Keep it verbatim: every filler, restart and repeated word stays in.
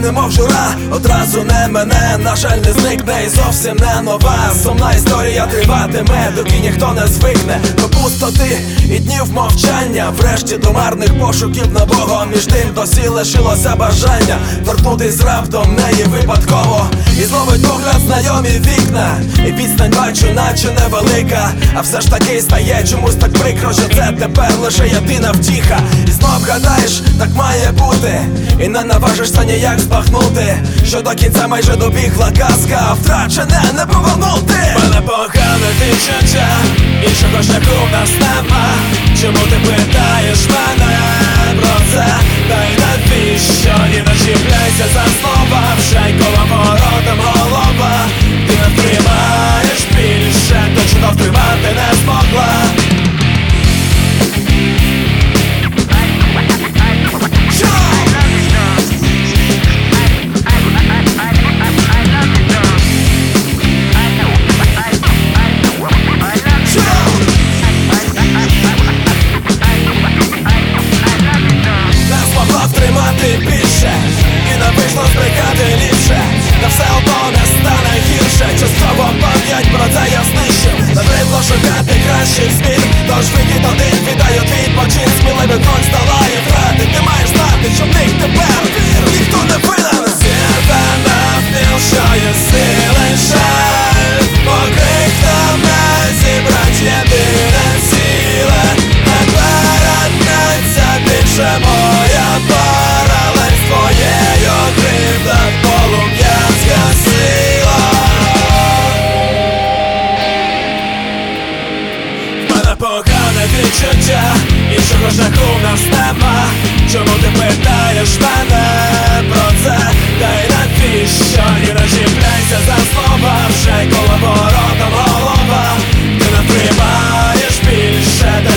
немов жура, одразу не мене, на жаль, не зникне і зовсім не нова. Сумна історія триватиме, доки ніхто не звикне до пустоти і днів мовчання. Врешті до марних пошуків нового, між тим досі лишилося бажання торкнутись раптом неї випадково. І зловить погляд знайомі вікна, і відстань бачу, наче невелика. А все ж таки стає чомусь так прикро, що це тепер лише єдина втіха. І знов гадаєш, так має бути, і не наважишся ніяк збагнути, що до кінця майже добігла казка, а втрачене не повернути. Мене погане відчуття, іншого шляху в нас нема. Чому ти питаєш мене про це? Та й навіщо? І не чіпляйся за слова, вже й коловоротом голова. Ти не втримаєш більше, точно втримати не змогла. Більше і не вийшло збрехати ліпше, та все одно не стане гірше. Частково пам'ять про це я знищив. Набридло шукати кращих змін, тож вихід один, віддаю твій почин. Сміливий крок здолає втрати. Ти маєш знати, що в них тепер ніхто не винен. Світа навпіл, що є сили жаль, покрик на зібрать єдине ціле. Не перетнеться більше моя паралель з твоєю, кривда полум'я згасила. В мене погане відчуття, іншого шляху в нас нема. Чому ти питаєш мене про це? Та й навіщо? І не чіпляйся за слова, вже й коловоротом голова. Ти не втримаєш більше.